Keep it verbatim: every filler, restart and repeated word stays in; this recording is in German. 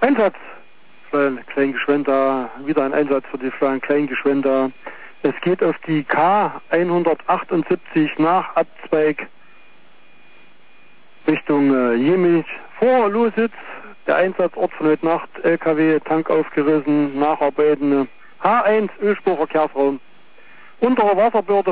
Einsatz, Kleingeschwender, wieder ein Einsatz für die Kleingeschwender. Es geht auf die K hundertachtundsiebzig nach Abzweig Richtung äh, Jemich vor Lositz. Der Einsatzort von heute Nacht, L K W, Tank aufgerissen, nacharbeitende H eins, Ölspurverkehrsraum. Untere Wasserbürde